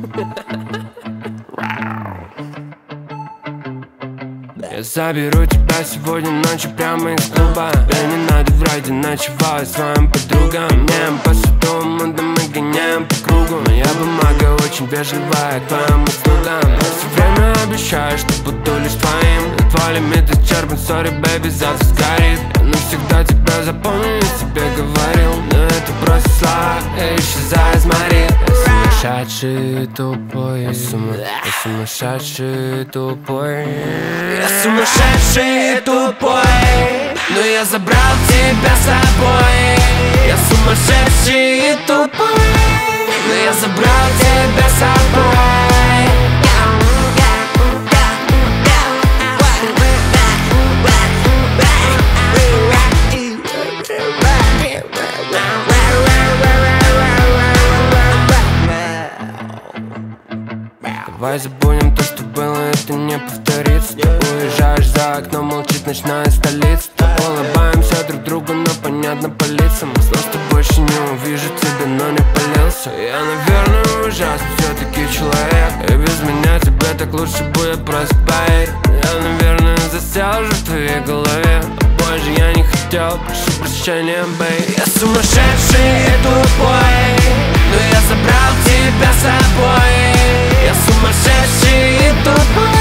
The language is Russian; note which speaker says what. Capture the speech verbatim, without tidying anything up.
Speaker 1: Я заберу тебя сегодня ночью прямо из клуба. Мне не надо врать, иначе ночевал своим подругам. Меняем посуду, мы да мы гоняем по кругу. Моя бумага очень вежливая к твоим услугам. Я все время обещаю, что буду лишь твоим. Но твой лимит исчерпан, сори, бэйби, завтра сгорит. Я навсегда тебя запомню, я тебе говорил. Но это просто слова, я исчезаю из море. Я сумасшедший тупой, я, сума... я сумасшедший тупой.
Speaker 2: Я сумасшедший тупой, но я забрал тебя с собой. Я сумасшедший тупой, но я забрал тебя с собой.
Speaker 1: Давай забудем то, что было, это не повторится. Ты уезжаешь, за окном молчит ночная столица. Мы улыбаемся друг другу, но понятно по лицам. Слов ты больше не увижу тебя, но не полился. Я, наверное, ужасный все-таки человек, и без меня тебе так лучше будет просто поверь. Я, наверное, засел уже в твоей голове. Больше я не хотел, прошу прощения, бэй.
Speaker 2: Я сумасшедший тупой, но я забрал тебя с собой. Я сумасшедший тупой.